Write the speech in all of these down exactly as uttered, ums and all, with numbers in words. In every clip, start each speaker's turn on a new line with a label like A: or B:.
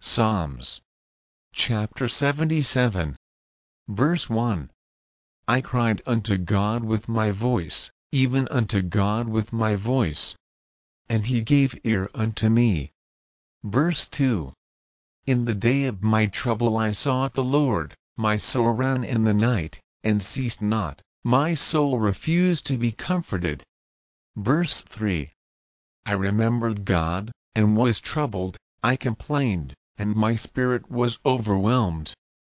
A: Psalms chapter seventy-seven, verse one. I cried unto God with my voice, even unto God with my voice, and he gave ear unto me. Verse two. In the day of my trouble I sought the Lord, my soul ran in the night, and ceased not, my soul refused to be comforted. Verse three. I remembered God, and was troubled, I complained, and my spirit was overwhelmed.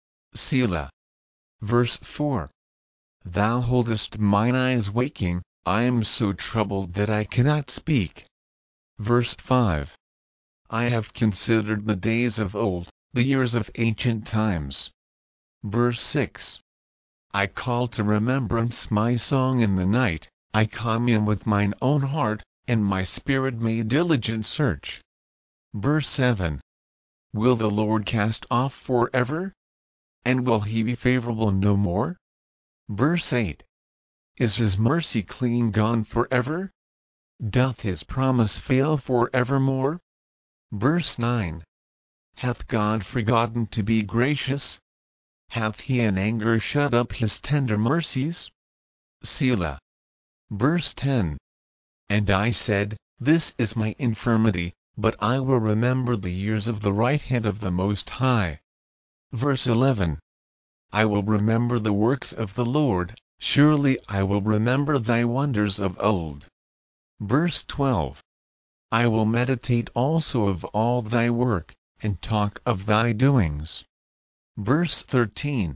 A: Selah. Verse four. Thou holdest mine eyes waking, I am so troubled that I cannot speak. Verse five. I have considered the days of old, the years of ancient times. Verse six. I call to remembrance my song in the night, I commune with mine own heart, and my spirit made diligent search. Verse seven. Will the Lord cast off forever? And will he be favorable no more? Verse eight. Is his mercy clean gone forever? Doth his promise fail forevermore? Verse nine. Hath God forgotten to be gracious? Hath he in anger shut up his tender mercies? Selah. Verse ten. And I said, This is my infirmity, but I will remember the years of the right hand of the Most High. Verse eleven. I will remember the works of the Lord, surely I will remember thy wonders of old. Verse twelve. I will meditate also of all thy work, and talk of thy doings. Verse thirteen.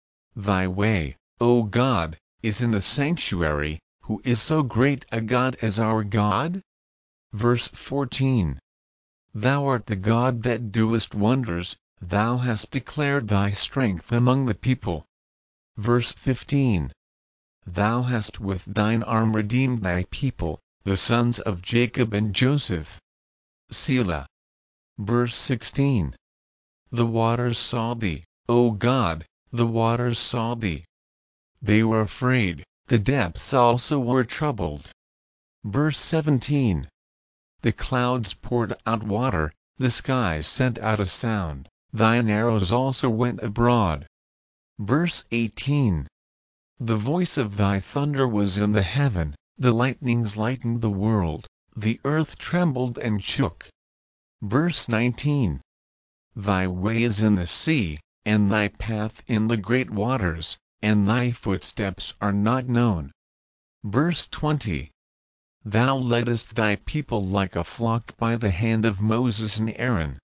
A: Thy way, O God, is in the sanctuary, who is so great a God as our God? Verse fourteen. Thou art the God that doest wonders, thou hast declared thy strength among the people. Verse fifteen. Thou hast with thine arm redeemed thy people, the sons of Jacob and Joseph. Selah. Verse sixteen. The waters saw thee, O God, the waters saw thee. They were afraid, the depths also were troubled. Verse seventeen. The clouds poured out water, the skies sent out a sound, thine arrows also went abroad. Verse eighteen. The voice of thy thunder was in the heaven, the lightnings lightened the world, the earth trembled and shook. Verse nineteen. Thy way is in the sea, and thy path in the great waters, and thy footsteps are not known. Verse twenty. Thou leddest thy people like a flock by the hand of Moses and Aaron,